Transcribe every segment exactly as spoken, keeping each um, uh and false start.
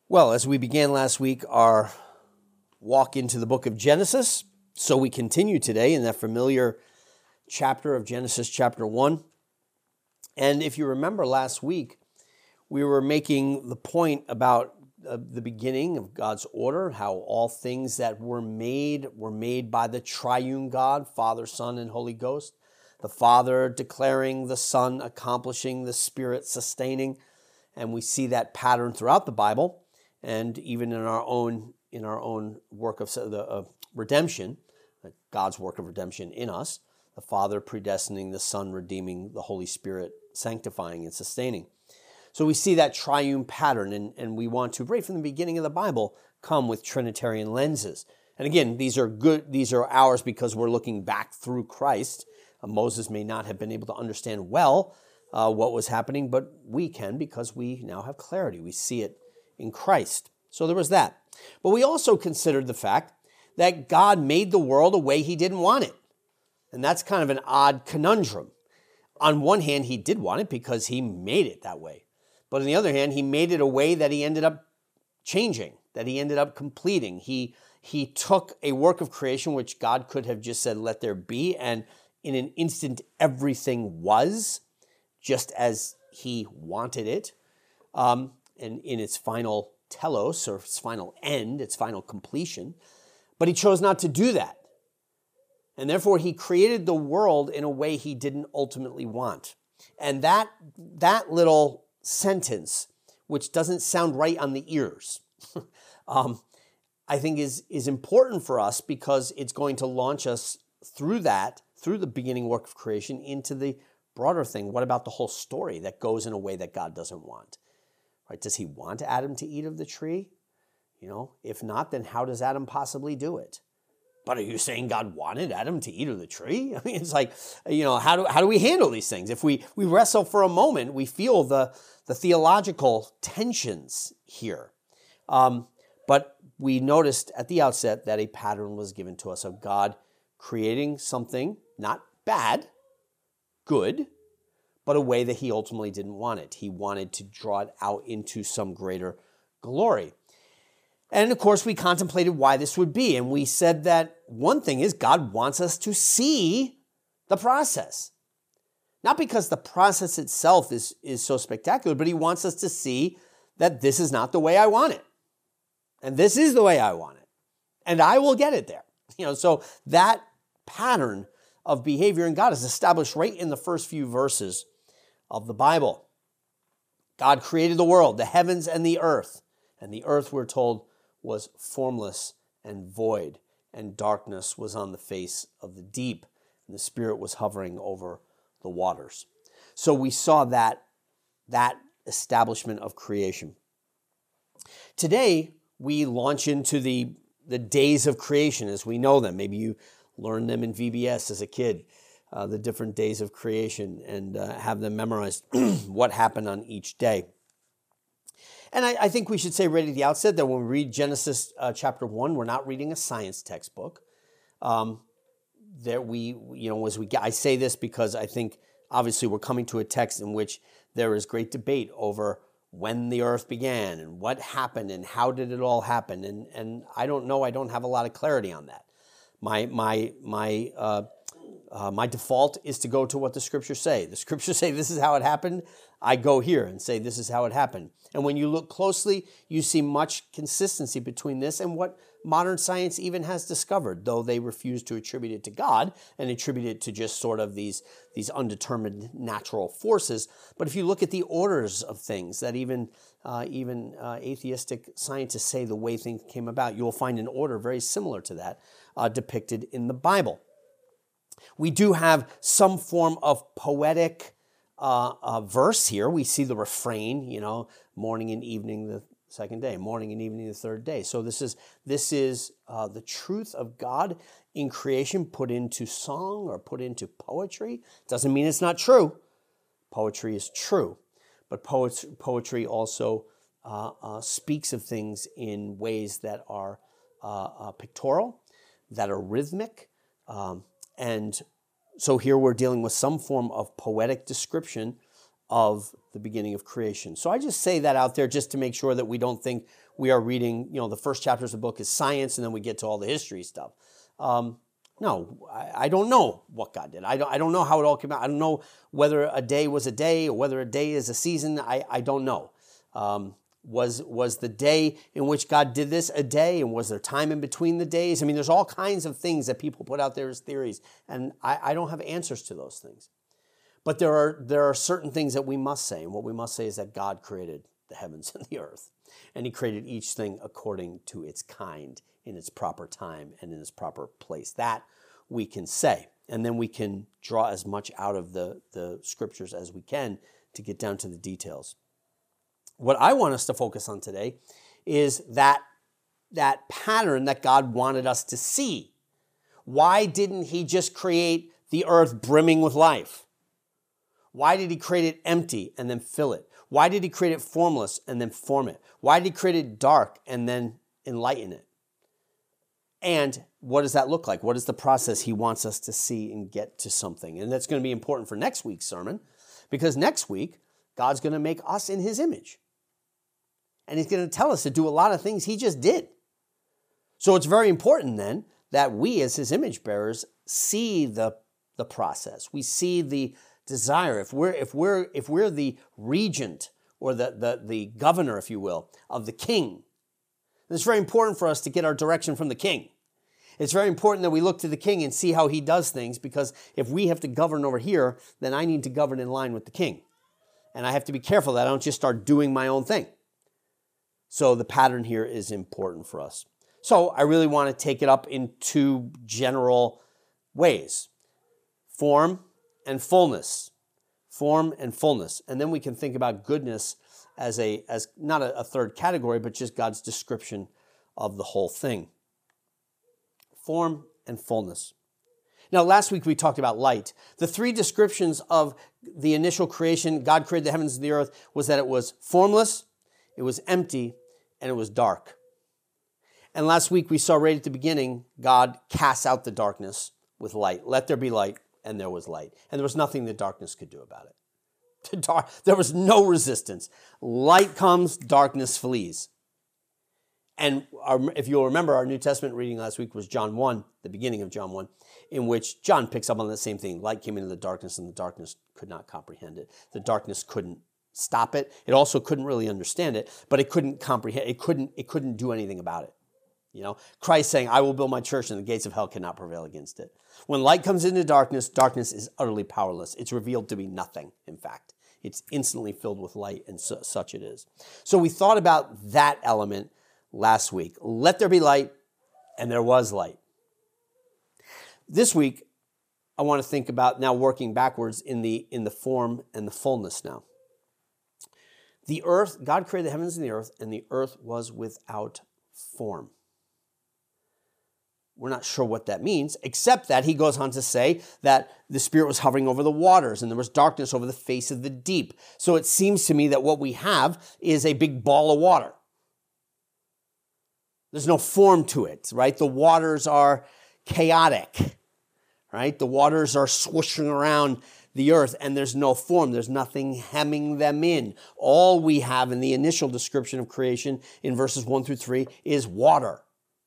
Well, as we began last week, our walk into the book of Genesis, so we continue today in that familiar chapter of Genesis chapter one. And if you remember last week, we were making the point about uh, the beginning of God's order, how all things that were made were made by the triune God, Father, Son, and Holy Ghost. The Father declaring, the Son accomplishing, the Spirit sustaining. And we see that pattern throughout the Bible. And even in our own in our own work of the uh, redemption, God's work of redemption in us, the Father predestining, the Son redeeming, the Holy Spirit sanctifying and sustaining. So we see that triune pattern, and, and we want to, right from the beginning of the Bible, come with Trinitarian lenses. And again, these are good, these are ours because we're looking back through Christ. Uh, Moses may not have been able to understand well uh, what was happening, but we can because we now have clarity. We see it in Christ. So there was that. But we also considered the fact that God made the world a way he didn't want it. And that's kind of an odd conundrum. On one hand, he did want it because he made it that way. But on the other hand, he made it a way that he ended up changing, that he ended up completing. He, he took a work of creation which God could have just said, let there be, and in an instant, everything was just as he wanted it. Um, and in its final telos, or its final end, its final completion. But he chose not to do that. And therefore, he created the world in a way he didn't ultimately want. And that, that little sentence, which doesn't sound right on the ears, um, I think is, is important for us because it's going to launch us through that, through the beginning work of creation, into the broader thing. What about the whole story that goes in a way that God doesn't want? Right? Does he want Adam to eat of the tree? You know, if not, then how does Adam possibly do it? But are you saying God wanted Adam to eat of the tree? I mean, it's like, you know, how do how do we handle these things? If we we wrestle for a moment, we feel the the theological tensions here. Um, but we noticed at the outset that a pattern was given to us of God creating something not bad, good, but a way that he ultimately didn't want it. He wanted to draw it out into some greater glory. And of course, we contemplated why this would be. And we said that one thing is God wants us to see the process. Not because the process itself is, is so spectacular, but he wants us to see that this is not the way I want it. And this is the way I want it. And I will get it there. You know, so that pattern of behavior in God is established right in the first few verses of the Bible. God created the world, the heavens and the earth. And the earth, we're told, was formless and void, and darkness was on the face of the deep, and the Spirit was hovering over the waters. So we saw that, that establishment of creation. Today, we launch into the, the days of creation as we know them. Maybe you learned them in V B S as a kid. Uh, the different days of creation and uh, have them memorized what happened on each day. And I, I think we should say right at the outset that when we read Genesis uh, chapter one, we're not reading a science textbook. Um, that we, you know, as we I say this because I think obviously we're coming to a text in which there is great debate over when the earth began and what happened and how did it all happen. And and I don't know, I don't have a lot of clarity on that. My my my. Uh, Uh, my default is to go to what the scriptures say. The scriptures say this is how it happened. I go here and say this is how it happened. And when you look closely, you see much consistency between this and what modern science even has discovered, though they refuse to attribute it to God and attribute it to just sort of these, these undetermined natural forces. But if you look at the orders of things that even, uh, even uh, atheistic scientists say the way things came about, you will find an order very similar to that uh, depicted in the Bible. We do have some form of poetic uh, uh, verse here. We see the refrain, you know, morning and evening the second day, morning and evening the third day. So this is this is uh, the truth of God in creation put into song or put into poetry. Doesn't mean it's not true. Poetry is true, but poet, poetry also uh, uh, speaks of things in ways that are uh, uh, pictorial, that are rhythmic. Um, and so here we're dealing with some form of poetic description of the beginning of creation. So I just say that out there just to make sure that we don't think we are reading, you know, the first chapters of the book is science and then we get to all the history stuff. Um, no, I, I don't know what God did. I don't, I don't know how it all came out. I don't know whether a day was a day or whether a day is a season. I, I don't know. Um, was, was the day in which God did this a day, and was there time in between the days? I mean, there's all kinds of things that people put out there as theories, and I, I don't have answers to those things. But there are there are certain things that we must say, and what we must say is that God created the heavens and the earth, and he created each thing according to its kind, in its proper time, and in its proper place. That we can say, and then we can draw as much out of the, the scriptures as we can to get down to the details. What I want us to focus on today is that, that pattern that God wanted us to see. Why didn't he just create the earth brimming with life? Why did he create it empty and then fill it? Why did he create it formless and then form it? Why did he create it dark and then enlighten it? And what does that look like? What is the process he wants us to see and get to something? And that's going to be important for next week's sermon, because next week, God's going to make us in his image. And he's going to tell us to do a lot of things he just did. So it's very important then that we as his image bearers see the, the process. We see the desire. If we're if we're if we're the regent or the, the the governor, if you will, of the king, it's very important for us to get our direction from the king. It's very important that we look to the king and see how he does things, because if we have to govern over here, then I need to govern in line with the king. And I have to be careful that I don't just start doing my own thing. So the pattern here is important for us. So I really want to take it up in two general ways: form and fullness. Form and fullness. And then we can think about goodness as a as not a, a third category, but just God's description of the whole thing. Form and fullness. Now, last week we talked about light. The three descriptions of the initial creation, God created the heavens and the earth, was that it was formless, it was empty, and it was dark. And last week we saw right at the beginning, God casts out the darkness with light. Let there be light. And there was light. And there was nothing the darkness could do about it. The dark, there was no resistance. Light comes, darkness flees. And our, if you'll remember, our New Testament reading last week was John one, the beginning of John one, in which John picks up on the same thing. Light came into the darkness, and the darkness could not comprehend it. The darkness couldn't stop it. It also couldn't really understand it, but it couldn't comprehend. It couldn't. It couldn't do anything about it. You know, Christ saying, "I will build my church, and the gates of hell cannot prevail against it." When light comes into darkness, darkness is utterly powerless. It's revealed to be nothing, in fact. It's instantly filled with light, and su- such it is. So we thought about that element last week. Let there be light, and there was light. This week, I want to think about now working backwards in the, in the form and the fullness now. The earth, God created the heavens and the earth, and the earth was without form. We're not sure what that means, except that he goes on to say that the Spirit was hovering over the waters and there was darkness over the face of the deep. So it seems to me that what we have is a big ball of water. There's no form to it, right? The waters are chaotic, right? The waters are swooshing around the earth and there's no form. There's nothing hemming them in. All we have in the initial description of creation in verses one through three is water.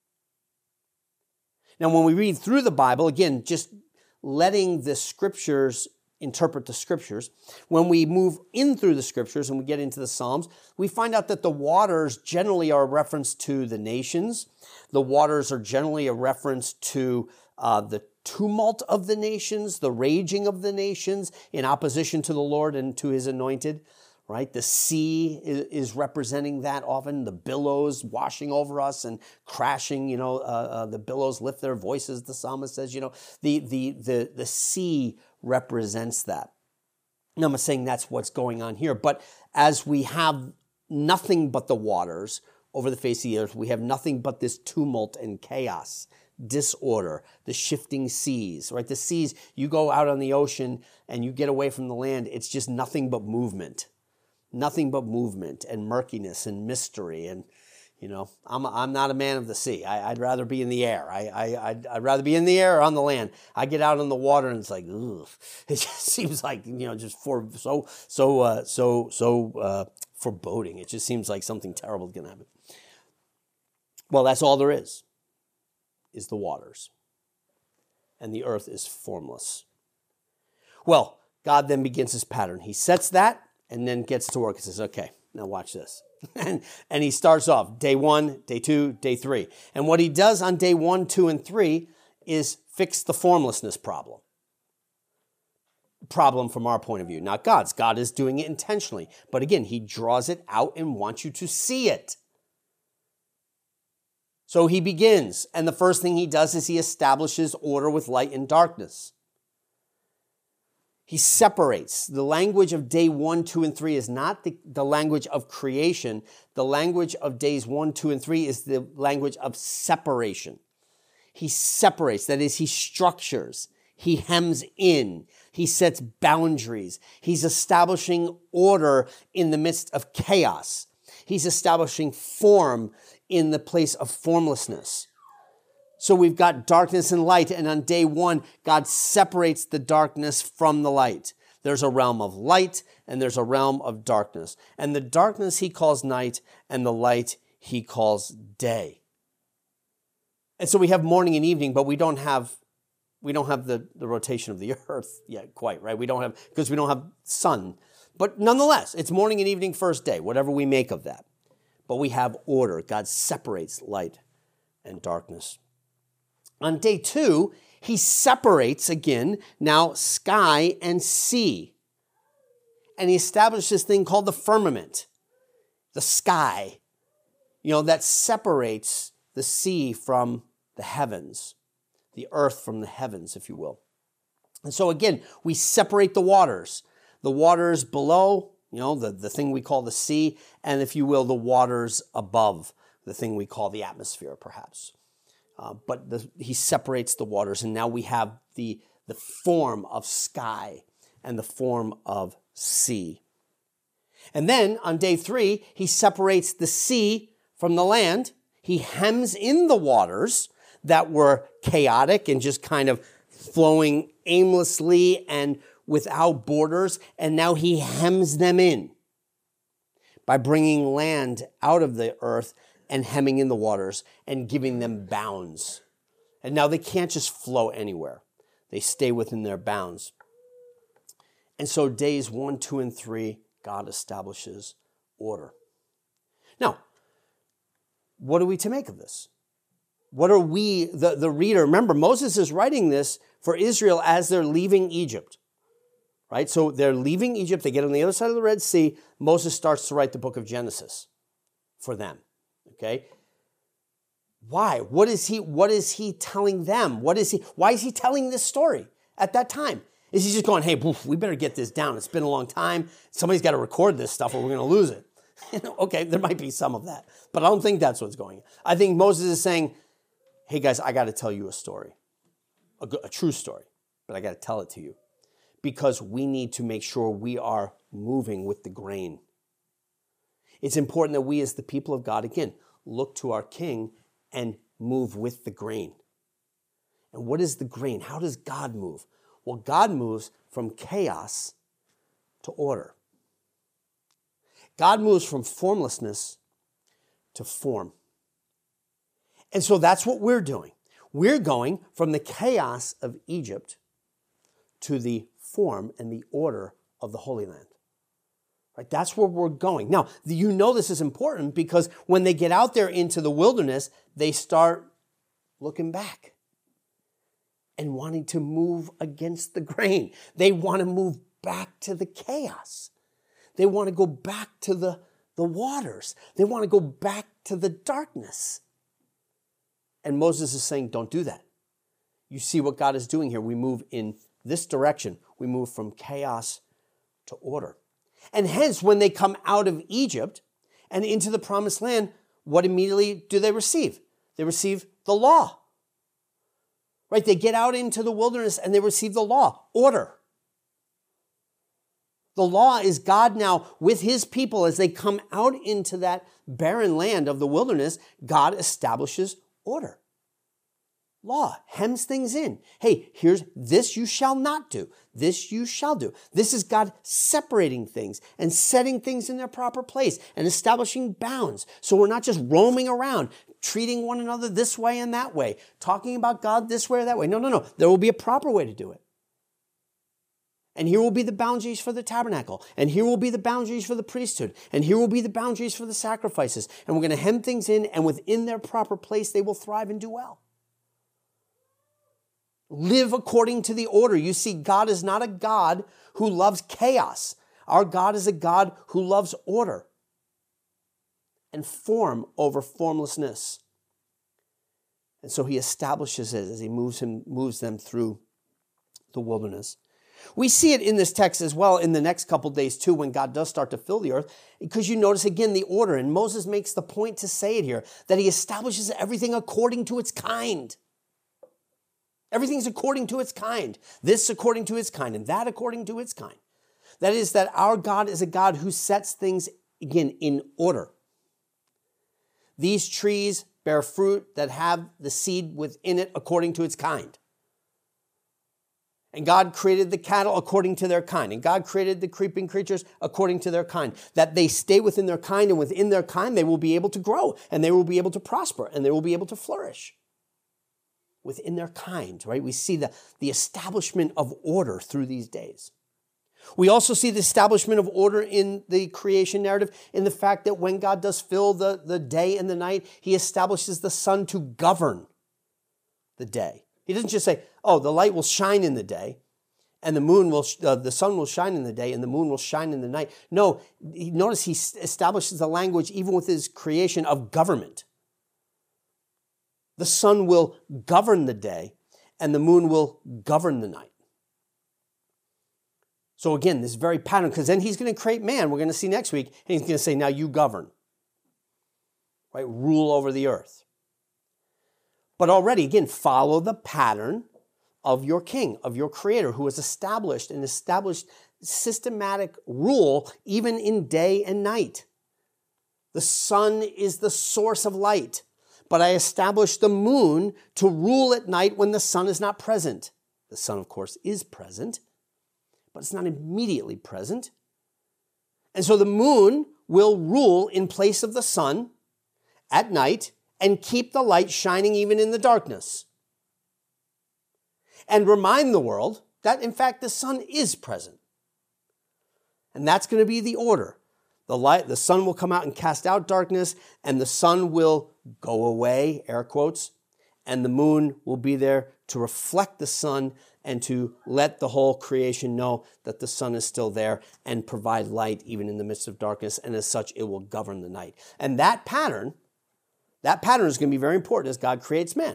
Now, when we read through the Bible, again, just letting the scriptures interpret the scriptures, when we move in through the scriptures and we get into the Psalms, we find out that the waters generally are a reference to the nations. The waters are generally a reference to uh, the tumult of the nations, the raging of the nations in opposition to the Lord and to his anointed. Right? The sea is, is representing that often, the billows washing over us and crashing, you know, uh, uh, the billows lift their voices, the psalmist says, you know, the, the, the, the sea represents that. Now, I'm not saying that's what's going on here, but as we have nothing but the waters over the face of the earth, we have nothing but this tumult and chaos, disorder, the shifting seas, right? The seas, you go out on the ocean and you get away from the land, it's just nothing but movement. Nothing but movement and murkiness and mystery and, You know, I'm I'm not a man of the sea. I, I'd rather be in the air. I, I I'd, I'd rather be in the air or on the land. I get out on the water and it's like, ugh. It just seems like, you know, just for so so uh, so so uh, foreboding. It just seems like something terrible is going to happen. Well, that's all there is, is the waters, and the earth is formless. Well, God then begins his pattern. He sets that and then gets to work and says, okay, now watch this. And, and he starts off day one, day two, day three. And what he does on day one, two, and three is fix the formlessness problem. Problem from our point of view, not God's. God is doing it intentionally. But again, he draws it out and wants you to see it. So he begins, and the first thing he does is he establishes order with light and darkness. He separates. The language of day one, two, and three is not the, the language of creation. The language of days one, two, and three is the language of separation. He separates. That is, he structures. He hems in. He sets boundaries. He's establishing order in the midst of chaos. He's establishing form in the place of formlessness. So we've got darkness and light, and on day one, God separates the darkness from the light. There's a realm of light, and there's a realm of darkness. And the darkness he calls night, and the light he calls day. And so we have morning and evening, but we don't have we don't have the, the rotation of the earth yet quite, right? We don't have, because we don't have sun. But nonetheless, it's morning and evening, first day, whatever we make of that. But we have order. God separates light and darkness. On day two, he separates again, now sky and sea. And he established this thing called the firmament, the sky, you know, that separates the sea from the heavens, the earth from the heavens, if you will. And so again, we separate the waters, the waters below, you know, the, the thing we call the sea, and if you will, the waters above, the thing we call the atmosphere, perhaps. Uh, but the, he separates the waters, and now we have the, the form of sky and the form of sea. And then on day three, he separates the sea from the land. He hems in the waters that were chaotic and just kind of flowing aimlessly and without borders, and now he hems them in by bringing land out of the earth and hemming in the waters and giving them bounds. And now they can't just flow anywhere. They stay within their bounds. And so days one, two, and three, God establishes order. Now, what are we to make of this? What are we, the, the reader, remember, Moses is writing this for Israel as they're leaving Egypt, right? So they're leaving Egypt, they get on the other side of the Red Sea, Moses starts to write the book of Genesis for them. Okay? Why? What is he, what is he telling them? What is he, why is he telling this story at that time? Is he just going, hey, poof, we better get this down. It's been a long time. Somebody's got to record this stuff or we're going to lose it. You know, okay, there might be some of that, but I don't think that's what's going on. I think Moses is saying, hey guys, I got to tell you a story, a, a true story, but I got to tell it to you because we need to make sure we are moving with the grain. It's important that we as the people of God, again, look to our King and move with the grain. And what is the grain? How does God move? Well, God moves from chaos to order. God moves from formlessness to form. And so that's what we're doing. We're going from the chaos of Egypt to the form and the order of the Holy Land. Right? That's where we're going. Now, you know this is important because when they get out there into the wilderness, they start looking back and wanting to move against the grain. They want to move back to the chaos. They want to go back to the, the waters. They want to go back to the darkness. And Moses is saying, don't do that. You see what God is doing here. We move in this direction. We move from chaos to order. And hence, when they come out of Egypt and into the promised land, what immediately do they receive? They receive the law. Right? They get out into the wilderness and they receive the law, order. The law is God now with his people as they come out into that barren land of the wilderness. God establishes order. Law hems things in. Hey, here's this you shall not do. This you shall do. This is God separating things and setting things in their proper place and establishing bounds. So we're not just roaming around, treating one another this way and that way, talking about God this way or that way. No, no, no. There will be a proper way to do it. And here will be the boundaries for the tabernacle. And here will be the boundaries for the priesthood. And here will be the boundaries for the sacrifices. And we're going to hem things in, and within their proper place, they will thrive and do well. Live according to the order. You see, God is not a God who loves chaos. Our God is a God who loves order and form over formlessness. And so he establishes it as he moves him, moves them through the wilderness. We see it in this text as well in the next couple days too, when God does start to fill the earth, because you notice again the order, and Moses makes the point to say it here, that he establishes everything according to its kind. Everything's according to its kind. This according to its kind, and that according to its kind. That is, that our God is a God who sets things, again, in order. These trees bear fruit that have the seed within it according to its kind. And God created the cattle according to their kind. And God created the creeping creatures according to their kind. That they stay within their kind, and within their kind they will be able to grow, and they will be able to prosper, and they will be able to flourish. Within their kind, right? We see the, the establishment of order through these days. We also see the establishment of order in the creation narrative in the fact that when God does fill the, the day and the night, he establishes the sun to govern the day. He doesn't just say, oh, the light will shine in the day and the moon will, uh, the sun will shine in the day and the moon will shine in the night. No, notice he establishes the language even with his creation of government. The sun will govern the day and the moon will govern the night. So again, this very pattern, because then he's going to create man, we're going to see next week, and he's going to say, now you govern. Right? Rule over the earth. But already, again, follow the pattern of your king, of your creator, who has established an established systematic rule even in day and night. The sun is the source of light, but I established the moon to rule at night when the sun is not present. The sun, of course, is present, but it's not immediately present. And so the moon will rule in place of the sun at night and keep the light shining even in the darkness. And remind the world that, in fact, the sun is present. And that's going to be the order. The light, the sun will come out and cast out darkness, and the sun will go away, air quotes, and the moon will be there to reflect the sun and to let the whole creation know that the sun is still there and provide light even in the midst of darkness, and as such, it will govern the night. And that pattern, that pattern is going to be very important as God creates man.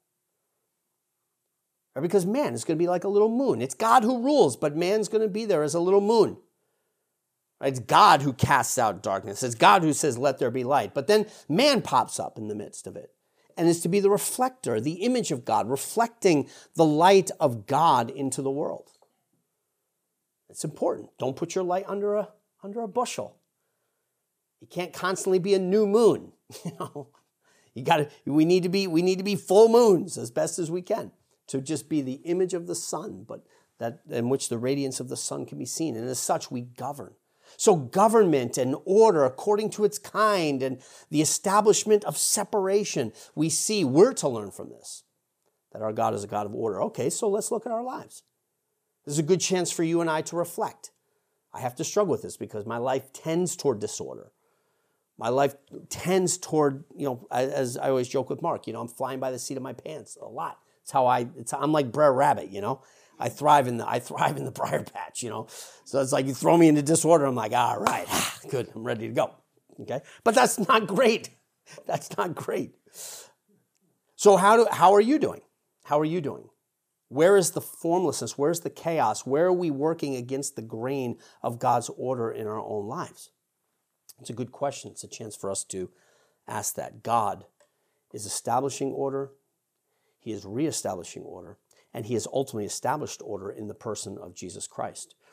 Because man is going to be like a little moon. It's God who rules, but man's going to be there as a little moon. It's God who casts out darkness. It's God who says, let there be light. But then man pops up in the midst of it and is to be the reflector, the image of God, reflecting the light of God into the world. It's important. Don't put your light under a, under a bushel. You can't constantly be a new moon. You know, you got to, we need to be, we need to be full moons as best as we can to just be the image of the sun, but that in which the radiance of the sun can be seen. And as such, we govern. So government and order according to its kind and the establishment of separation, we see we're to learn from this, that our God is a God of order. Okay, so let's look at our lives. This is a good chance for you and I to reflect. I have to struggle with this because my life tends toward disorder. My life tends toward, you know, as I always joke with Mark, you know, I'm flying by the seat of my pants a lot. It's how I, it's, I'm like Brer Rabbit, you know. I thrive in the I thrive in the briar patch, you know. So it's like you throw me into disorder, I'm like, all right, good, I'm ready to go. Okay? But that's not great. That's not great. So how do how are you doing? How are you doing? Where is the formlessness? Where's the chaos? Where are we working against the grain of God's order in our own lives? It's a good question. It's a chance for us to ask that. God is establishing order. He is reestablishing order. And he has ultimately established order in the person of Jesus Christ.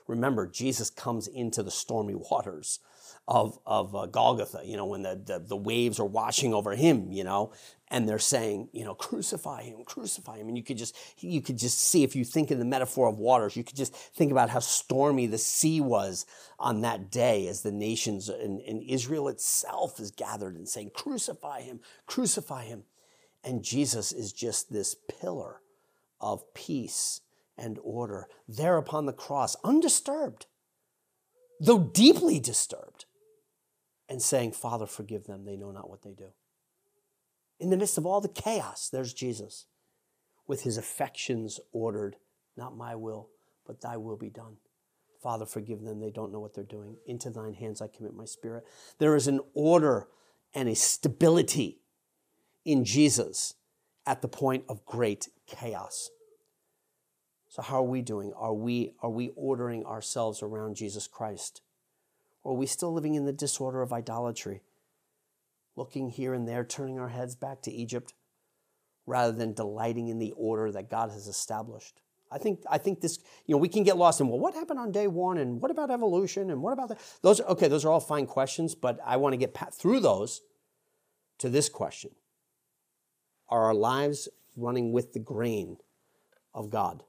Remember, Jesus comes into the stormy waters of, of uh, Golgotha, you know, when the, the, the waves are washing over him, you know, and they're saying, you know, crucify him, crucify him. And you could just, you could just see, if you think in the metaphor of waters, you could just think about how stormy the sea was on that day as the nations and, and Israel itself is gathered and saying, crucify him, crucify him. And Jesus is just this pillar of peace and order there upon the cross, undisturbed, though deeply disturbed, and saying, Father, forgive them. They know not what they do. In the midst of all the chaos, there's Jesus with his affections ordered, not my will, but thy will be done. Father, forgive them. They don't know what they're doing. Into thine hands I commit my spirit. There is an order and a stability in Jesus at the point of great chaos. So how are we doing? Are we, are we ordering ourselves around Jesus Christ? Or are we still living in the disorder of idolatry, looking here and there, turning our heads back to Egypt, rather than delighting in the order that God has established? I think I think this, you know, we can get lost in, well, what happened on day one? And what about evolution? And what about that? Those, okay, those are all fine questions, but I want to get through those to this question. Are our lives running with the grain of God?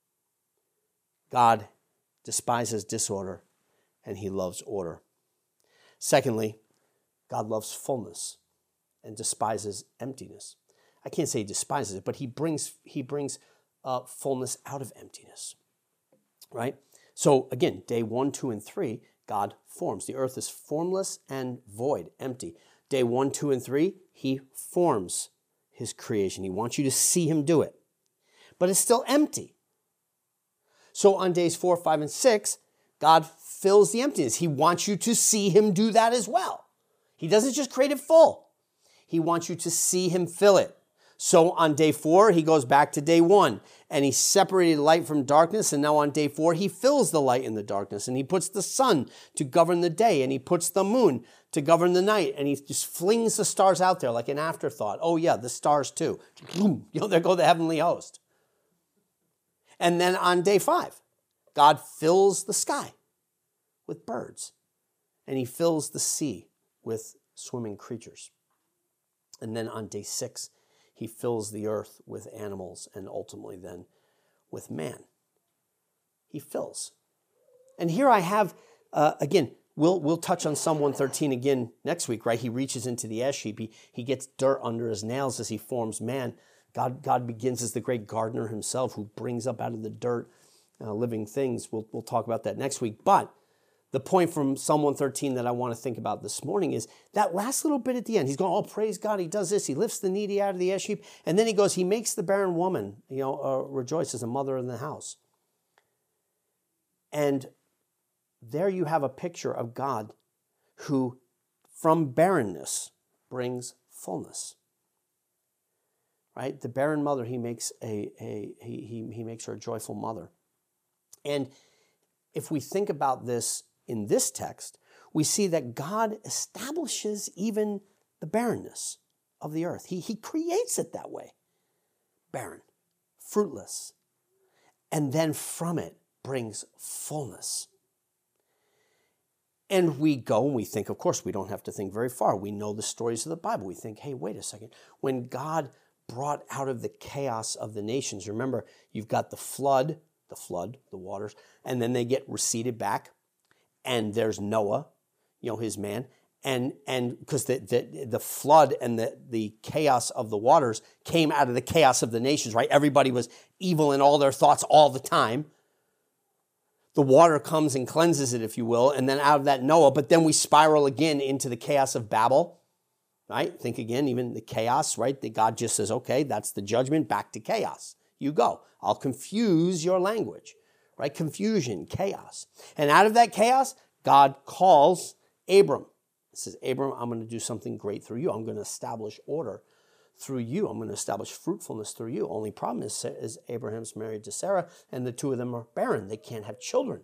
God despises disorder, and he loves order. Secondly, God loves fullness and despises emptiness. I can't say he despises it, but he brings he brings uh, fullness out of emptiness, right? So again, day one, two, and three, God forms. The earth is formless and void, empty. Day one, two, and three, he forms his creation. He wants you to see him do it, but it's still empty. So on days four, five, and six, God fills the emptiness. He wants you to see him do that as well. He doesn't just create it full. He wants you to see him fill it. So on day four, he goes back to day one, and he separated light from darkness, and now on day four, he fills the light in the darkness, and he puts the sun to govern the day, and he puts the moon to govern the night, and he just flings the stars out there like an afterthought. Oh yeah, the stars too. Boom, you know, there go the heavenly host. And then on day five, God fills the sky with birds, and he fills the sea with swimming creatures. And then on day six, he fills the earth with animals and ultimately then with man. He fills. And here I have, uh, again, we'll we'll touch on Psalm one thirteen again next week, right? He reaches into the ash heap. He, he gets dirt under his nails as he forms man. God, God begins as the great gardener himself who brings up out of the dirt uh, living things. We'll, we'll talk about that next week. But the point from Psalm one thirteen that I want to think about this morning is that last little bit at the end. He's going, oh, praise God, he does this. He lifts the needy out of the ash heap. And then he goes, he makes the barren woman, you know, uh, rejoice as a mother in the house. And there you have a picture of God who, from barrenness, brings fullness. Right? The barren mother, he makes a, a he, he, he makes her a joyful mother. And if we think about this in this text, we see that God establishes even the barrenness of the earth. He, he creates it that way. Barren, fruitless. And then from it brings fullness. And we go and we think, of course, we don't have to think very far. We know the stories of the Bible. We think, hey, wait a second. When God brought out of the chaos of the nations, remember, you've got the flood, the flood, the waters, and then they get receded back. And there's Noah, you know, his man. And and because the, the the flood and the, the chaos of the waters came out of the chaos of the nations, right? Everybody was evil in all their thoughts all the time. The water comes and cleanses it, if you will, and then out of that Noah, but then we spiral again into the chaos of Babel, right? Think again, even the chaos, right? That God just says, okay, that's the judgment, back to chaos. You go. I'll confuse your language, right? Confusion, chaos. And out of that chaos, God calls Abram. He says, Abram, I'm going to do something great through you. I'm going to establish order through you. I'm going to establish fruitfulness through you. Only problem is, is Abraham's married to Sarah, and the two of them are barren. They can't have children.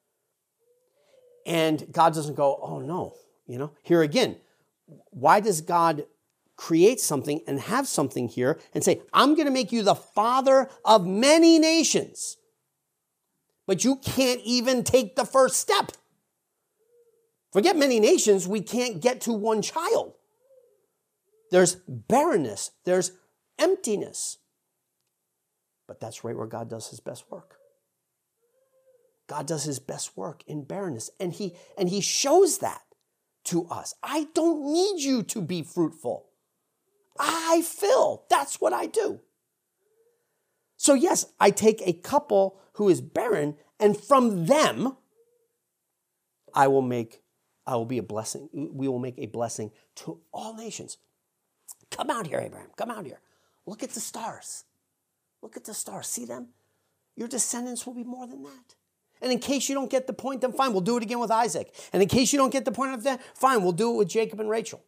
And God doesn't go, oh no, you know, here again, why does God create something and have something here and say, I'm going to make you the father of many nations? but you can't even take the first step. Forget many nations, we can't get to one child. There's barrenness, there's emptiness. But that's right where God does his best work. God does his best work in barrenness, and he, and he shows that to us. I don't need you to be fruitful. I fill. That's what I do. So yes, I take a couple who is barren, and from them, I will make, I will be a blessing. We will make a blessing to all nations. Come out here, Abraham. Come out here. Look at the stars. Look at the stars. See them? Your descendants will be more than that. And in case you don't get the point, then fine, we'll do it again with Isaac. And in case you don't get the point of that, fine, we'll do it with Jacob and Rachel.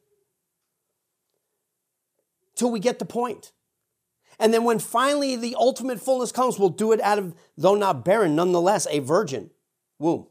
Till we get the point. And then when finally the ultimate fullness comes, we'll do it out of, though not barren, nonetheless, a virgin womb,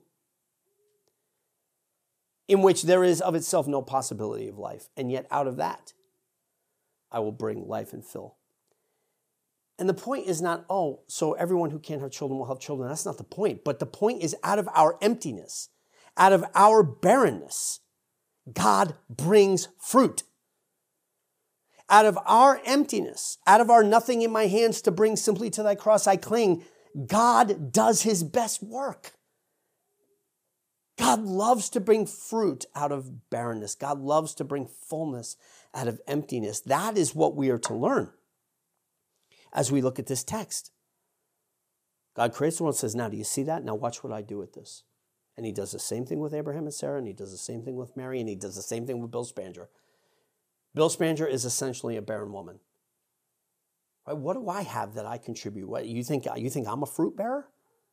in which there is of itself no possibility of life. And yet out of that, I will bring life and fill. And the point is not, oh, so everyone who can't have children will have children. That's not the point. But the point is, out of our emptiness, out of our barrenness, God brings fruit. Out of our emptiness, out of our nothing in my hands to bring simply to thy cross I cling, God does his best work. God loves to bring fruit out of barrenness. God loves to bring fullness out of emptiness. That is what we are to learn as we look at this text. God creates the world and says, now do you see that? Now watch what I do with this. And he does the same thing with Abraham and Sarah, and he does the same thing with Mary, and he does the same thing with Bill Spanger. Bill Spanger is essentially a barren woman. Right? What do I have that I contribute? What, you think, you think I'm a fruit bearer?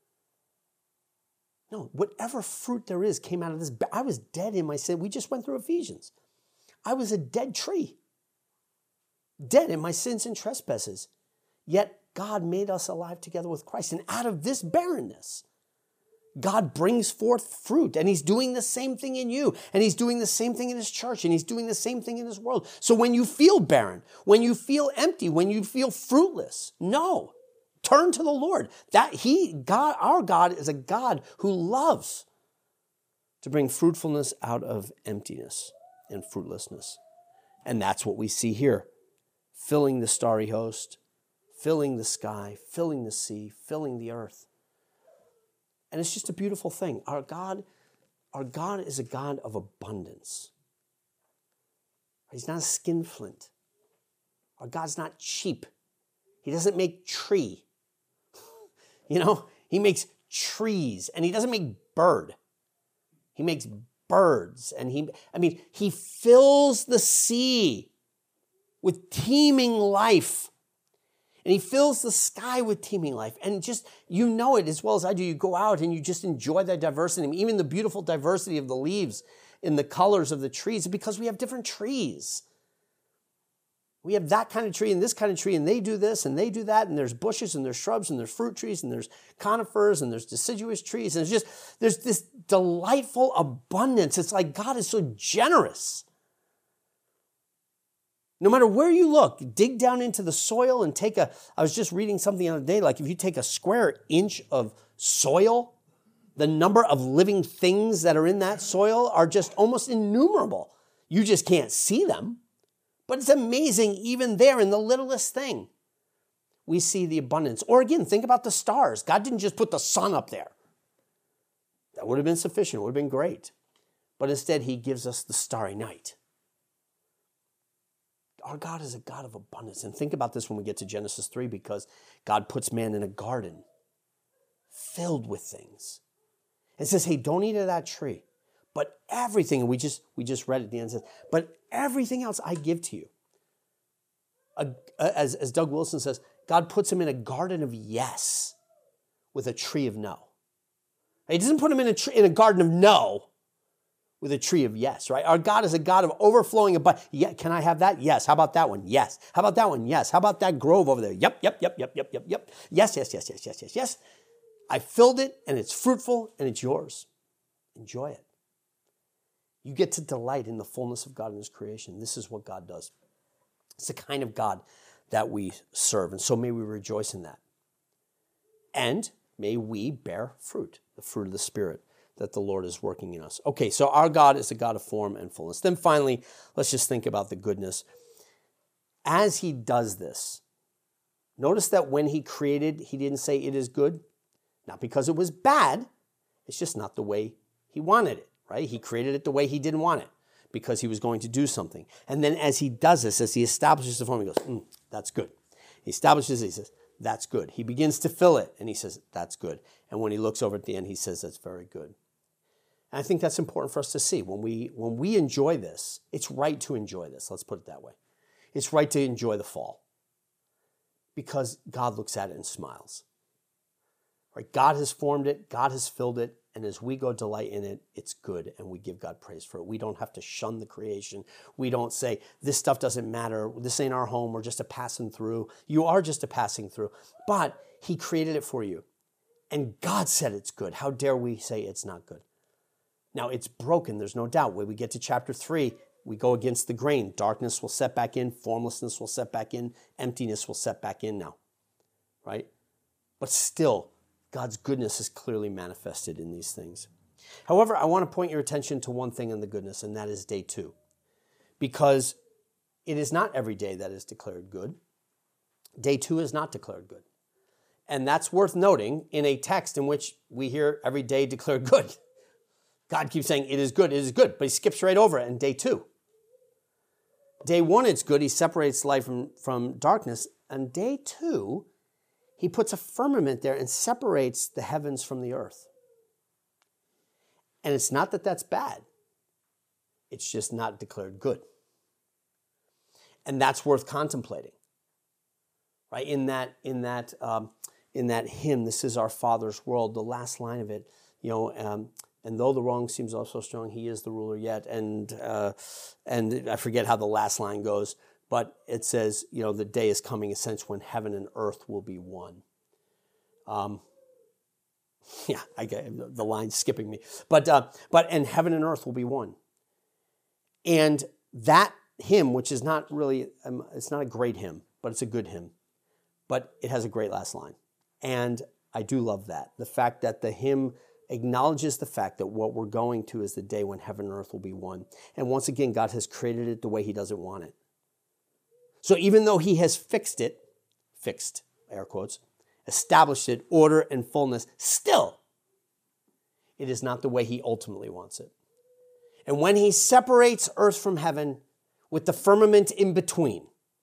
No, whatever fruit there is came out of this. I was dead in my sin. We just went through Ephesians. I was a dead tree. Dead in my sins and trespasses. Yet God made us alive together with Christ. And out of this barrenness, God brings forth fruit. And he's doing the same thing in you. And he's doing the same thing in his church. And he's doing the same thing in his world. So when you feel barren, when you feel empty, when you feel fruitless, no. Turn to the Lord. That he, God, our God is a God who loves to bring fruitfulness out of emptiness and fruitlessness. And that's what we see here. Filling the starry host, filling the sky, filling the sea, filling the earth. And it's just a beautiful thing. Our God, our God is a God of abundance. He's not a skinflint. Our God's not cheap. He doesn't make tree. You know, he makes trees, and he doesn't make bird. He makes birds, and he, I mean, he fills the sea with teeming life. And he fills the sky with teeming life. And just, you know it as well as I do. You go out and you just enjoy that diversity. Even the beautiful diversity of the leaves in the colors of the trees, because we have different trees. We have that kind of tree and this kind of tree, and they do this and they do that, and there's bushes and there's shrubs and there's fruit trees and there's conifers and there's deciduous trees. And it's just, there's this delightful abundance. It's like God is so generous. No matter where you look, dig down into the soil and take a, I was just reading something the other day, like if you take a square inch of soil, the number of living things that are in that soil are just almost innumerable. You just can't see them. But it's amazing, even there in the littlest thing, we see the abundance. Or again, think about the stars. God didn't just put the sun up there. That would have been sufficient. It would have been great. But instead, he gives us the starry night. Our God is a God of abundance. And think about this when we get to Genesis three, because God puts man in a garden filled with things. And says, hey, don't eat of that tree. But everything, and we just we just read it at the end, it says, but everything else I give to you. A, as, as Doug Wilson says, God puts him in a garden of yes with a tree of no. He doesn't put him in a, tree, in a garden of no with a tree of yes, right? Our God is a God of overflowing abundance. Yeah, can I have that? Yes. How about that one? Yes. How about that one? Yes. How about that grove over there? Yep, yep, yep, yep, yep, yep, yep. Yes, yes, yes, yes, yes, yes, yes. I filled it, and it's fruitful, and it's yours. Enjoy it. You get to delight in the fullness of God in his creation. This is what God does. It's the kind of God that we serve. And so may we rejoice in that. And may we bear fruit, the fruit of the Spirit that the Lord is working in us. Okay, so our God is a God of form and fullness. Then finally, let's just think about the goodness. As he does this, notice that when he created, he didn't say it is good, not because it was bad. It's just not the way he wanted it, right? He created it the way he didn't want it because he was going to do something. And then as he does this, as he establishes the form, he goes, mm, that's good. He establishes it, he says, that's good. He begins to fill it, and he says, that's good. And when he looks over at the end, he says, that's very good. And I think that's important for us to see. When we, when we enjoy this, it's right to enjoy this. Let's put it that way. It's right to enjoy the fall because God looks at it and smiles. Right? God has formed it. God has filled it. And as we go delight in it, it's good, and we give God praise for it. We don't have to shun the creation. We don't say, this stuff doesn't matter. This ain't our home. We're just a passing through. You are just a passing through. But he created it for you. And God said it's good. How dare we say it's not good? Now, it's broken. There's no doubt. When we get to chapter three, we go against the grain. Darkness will set back in. Formlessness will set back in. Emptiness will set back in now. Right? But still, God's goodness is clearly manifested in these things. However, I want to point your attention to one thing in the goodness, and that is day two. Because it is not every day that is declared good. Day two is not declared good. And that's worth noting in a text in which we hear every day declared good. God keeps saying, it is good, it is good, but he skips right over it in day two. Day one, it's good. He separates light from, from darkness. And day two, he puts a firmament there and separates the heavens from the earth. And it's not that that's bad. It's just not declared good. And that's worth contemplating. Right? In that, in that, um, in that hymn, This Is Our Father's World, the last line of it, you know, um, and though the wrong seems also strong, he is the ruler yet. And uh, and I forget how the last line goes, but it says, you know, the day is coming, a sense when heaven and earth will be one. Um, yeah, I get the line's skipping me, but uh, but and heaven and earth will be one. And that hymn, which is not really, um, it's not a great hymn, but it's a good hymn, but it has a great last line, and I do love that, the fact that the hymn acknowledges the fact that what we're going to is the day when heaven and earth will be one. And once again, God has created it the way he doesn't want it. So even though he has fixed it, fixed, air quotes, established it, order and fullness, still, it is not the way he ultimately wants it. And when he separates earth from heaven with the firmament in between,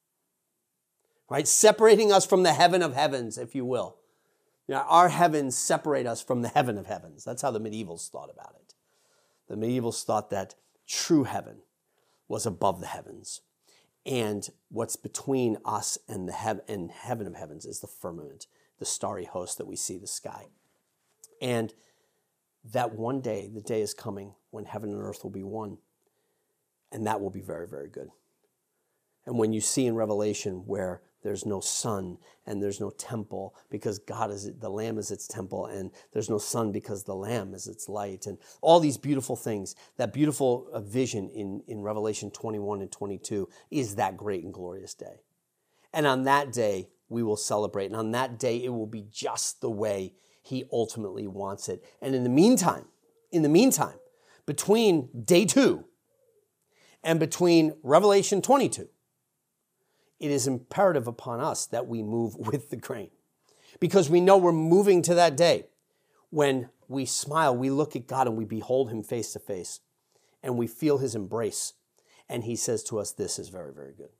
right, separating us from the heaven of heavens, if you will, you know, our heavens separate us from the heaven of heavens. That's how the medievals thought about it. The medievals thought that true heaven was above the heavens. And what's between us and the heaven and heaven of heavens is the firmament, the starry host that we see, the sky. And that one day, the day is coming when heaven and earth will be one. And that will be very, very good. And when you see in Revelation where there's no sun and there's no temple because God is, the Lamb is its temple, and there's no sun because the Lamb is its light, and all these beautiful things, that beautiful vision in, in Revelation twenty-one and twenty-two is that great and glorious day. And on that day, we will celebrate. And on that day, it will be just the way he ultimately wants it. And in the meantime, in the meantime, between day two and between Revelation twenty-two, it is imperative upon us that we move with the grain, because we know we're moving to that day when we smile, we look at God and we behold him face to face, and we feel his embrace. And he says to us, this is very, very good.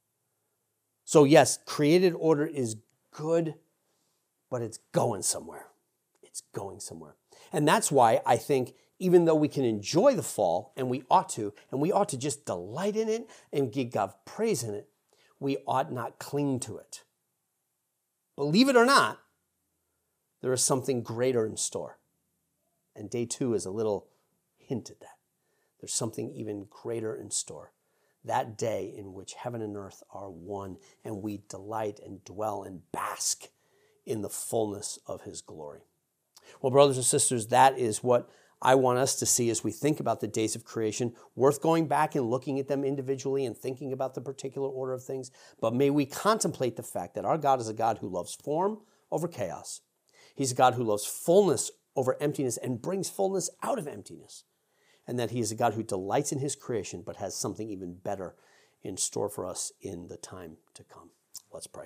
So yes, created order is good, but it's going somewhere. It's going somewhere. And that's why I think even though we can enjoy the fall, and we ought to, and we ought to just delight in it and give God praise in it, we ought not cling to it. Believe it or not, there is something greater in store. And day two is a little hint at that. There's something even greater in store. That day in which heaven and earth are one, and we delight and dwell and bask in the fullness of his glory. Well, brothers and sisters, that is what I want us to see as we think about the days of creation, worth going back and looking at them individually and thinking about the particular order of things. But may we contemplate the fact that our God is a God who loves form over chaos. He's a God who loves fullness over emptiness and brings fullness out of emptiness. And that he is a God who delights in his creation, but has something even better in store for us in the time to come. Let's pray.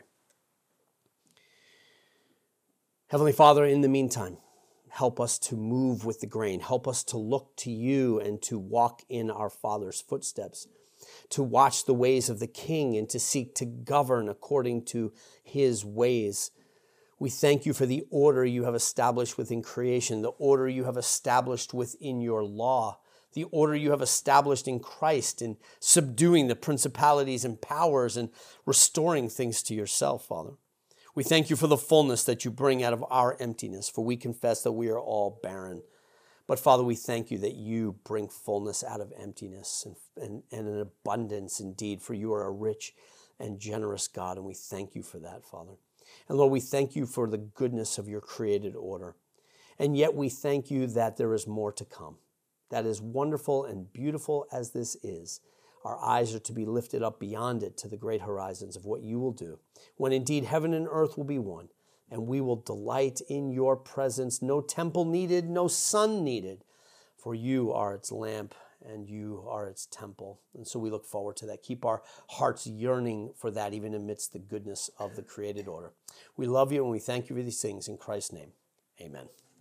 Heavenly Father, in the meantime, help us to move with the grain. Help us to look to you and to walk in our Father's footsteps, to watch the ways of the King and to seek to govern according to his ways. We thank you for the order you have established within creation, the order you have established within your law, the order you have established in Christ in subduing the principalities and powers and restoring things to yourself, Father. We thank you for the fullness that you bring out of our emptiness, for we confess that we are all barren. But Father, we thank you that you bring fullness out of emptiness and, and, and an abundance indeed, for you are a rich and generous God, and we thank you for that, Father. And Lord, we thank you for the goodness of your created order. And yet we thank you that there is more to come. That is wonderful and beautiful as this is, our eyes are to be lifted up beyond it to the great horizons of what you will do, when indeed heaven and earth will be one, and we will delight in your presence. No temple needed, no sun needed, for you are its lamp and you are its temple. And so we look forward to that. Keep our hearts yearning for that, even amidst the goodness of the created order. We love you and we thank you for these things in Christ's name. Amen.